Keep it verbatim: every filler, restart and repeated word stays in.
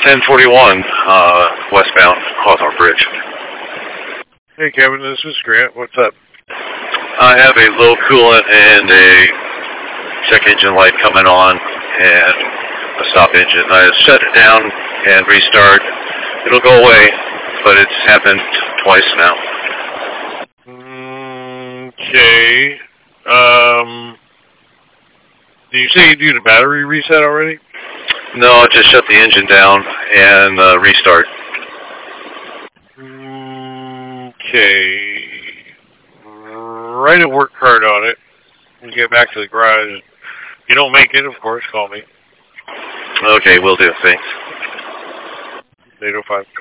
ten forty-one, uh, westbound Hawthorne Bridge. Hey, Kevin, this is Grant. What's up? I have a low coolant and a check engine light coming on and a stop engine. I shut it down and restart. It'll go away, but it's happened twice now. Okay. Um, did you say you do the battery reset already? No, I just shut the engine down and uh, restart. Okay. Write a work card on it and get back to the garage. If you don't make it, of course, call me. Okay, will do. Thanks. eight oh five.